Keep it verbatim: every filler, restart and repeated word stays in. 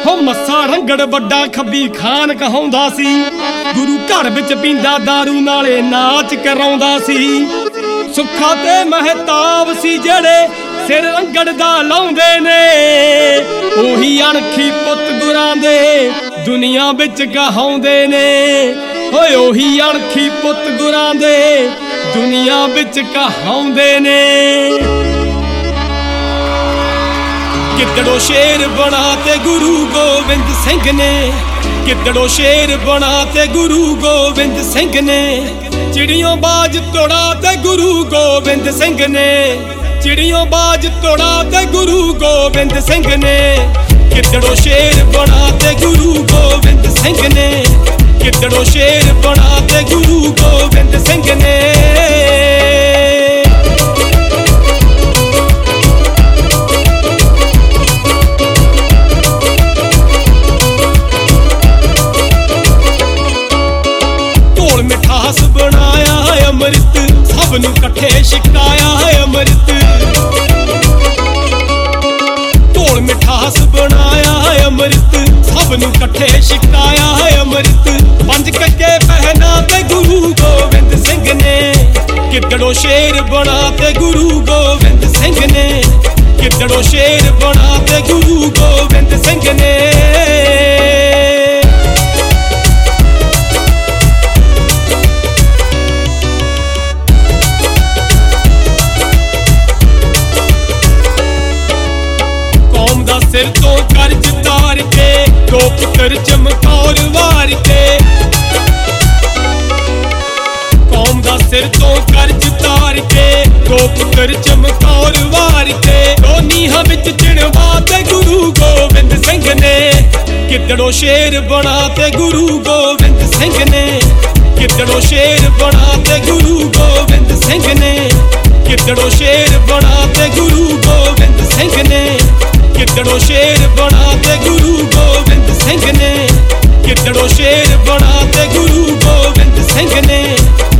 ਹੋ ਮੱਸਾ ਰੰਗੜ ਵੱਡਾ ਖੱਬੀ ਖਾਨ ਕਹਾਉਂਦਾ ਸੀ। ਗੁਰੂ ਘਰ ਵਿੱਚ ਪੀਂਦਾ ਦਾਰੂ ਨਾਲੇ ਨਾਚ ਕਰਾਉਂਦਾ ਸੀ। ਸੁੱਖਾ ਤੇ ਮਹਿਤਾਬ ਸੀ ਜਿਹੜੇ ਸਿਰ ਰੰਗੜ ਦਾ ਲਾਉਂਦੇ ਨੇ। ਉਹੀ ਅਣਖੀ ਪੁੱਤ ਗੁਰਾਂ ਦੇ ਦੁਨੀਆ ਵਿੱਚ ਕਹਾਉਂਦੇ ਨੇ। ਓਏ ਉਹੀ ਅਣਖੀ ਪੁੱਤ ਗੁਰਾਂ ਦੇ ਦੁਨੀਆ ਵਿੱਚ ਕਹਾਉਂਦੇ ਨੇ। ਗਿੱਦੜੋ ਸ਼ੇਰ ਬਣਾ ਤੇ ਗੁਰੂ ਗੋਬਿੰਦ ਸਿੰਘ ਨੇ। ਗਿੱਦੜੋ ਸ਼ੇਰ ਬਣਾ ਤੇ ਗੁਰੂ ਗੋਬਿੰਦ ਸਿੰਘ ਨੇ। ਚਿੜੀਓਂ ਬਾਜ ਤੋੜਾ ਤੇ ਗੁਰੂ ਗੋਬਿੰਦ ਸਿੰਘ ਨੇ। ਚਿੜੀਓਂ ਬਾਜ ਤੋੜਾ ਤੇ ਗੁਰੂ ਗੋਬਿੰਦ ਸਿੰਘ ਨੇ। ਗਿੱਦੜੋ ਸ਼ੇਰ ਬਣਾ ਤੇ ਗੁਰੂ ਗੋਬਿੰਦ ਸਿੰਘ ਨੇ। ਗਿੱਦੜੋ ਸ਼ੇਰ ਬਣਾ ਤੇ ਗੁਰੂ ਗੋਬਿੰਦ ਸਿੰਘ ਨੇ। ਢੋਲ ਮਿਠਾਸ ਬਣਾਇਆ ਹੈ ਅੰਮ੍ਰਿਤ, ਸਭ ਨੂੰ ਇਕੱਠੇ ਛਕਾਇਆ ਹੈ ਅੰਮ੍ਰਿਤ। ਢੋਲ ਮਿਠਾਸ ਬਣਾਇਆ ਹੈ ਅੰਮ੍ਰਿਤ, ਸਭ ਨੂੰ ਇਕੱਠੇ ਛਕਾਇਆ ਹੈ ਅੰਮ੍ਰਿਤ। ਪੰਜ ਕੱਕੇ ਪਹਿਨਾ ਤੇ ਗੁਰੂ ਗੋਬਿੰਦ ਸਿੰਘ ਨੇ। ਗਿੱਦੜੋ ਸ਼ੇਰ ਬਣਾ ਤੇ ਗੁਰੂ ਗੋਬਿੰਦ ਸਿੰਘ ਨੇ। ਗਿੱਦੜੋ ਸ਼ੇਰ ਬਣਾ ਤੇ ਗੁਰੂ ਗੋਬਿੰਦ ਸਿੰਘ ਨੇ। ਸਿਰ ਤੋਂ ਕਰਜ਼ ਤਾਰ ਕੇ ਦੋ ਪੁੱਤਰ ਚਮਕੌਰ ਵਾਰ ਕੇ। ਕੌਮ ਦਾ ਸਿਰ ਤੋਂ ਕਰਜ਼ ਤਾਰ ਕੇ ਦੋ ਪੁੱਤਰ ਚਮਕੌਰ ਵਾਰ ਕੇ। ਦੋ ਨੀਹਾਂ ਵਿੱਚ ਚਿਣਵਾ ਤੇ ਗੁਰੂ ਗੋਬਿੰਦ ਸਿੰਘ ਨੇ। ਗਿੱਦੜੋ ਸ਼ੇਰ ਬਣਾ ਤੇ ਗੁਰੂ ਗੋਬਿੰਦ ਸਿੰਘ ਨੇ। ਗਿੱਦੜੋ ਸ਼ੇਰ ਬਣਾ ਤੇ ਗੁਰੂ ਗੋਬਿੰਦ ਸਿੰਘ ਨੇ। ਗਿੱਦੜੋ ਸ਼ੇਰ ਬਣਾ ਤੇ ਗੁਰੂ ਗੋਬਿੰਦ ਸਿੰਘ ਨੇ। ਗਿੱਦੜੋ ਸ਼ੇਰ ਬਣਾ ਤੇ ਗੁਰੂ ਗੋਬਿੰਦ ਸਿੰਘ ਨੇ। ਗਿੱਦੜੋ ਸ਼ੇਰ ਬਣਾ ਤੇ ਗੁਰੂ ਗੋਬਿੰਦ ਸਿੰਘ ਨੇ।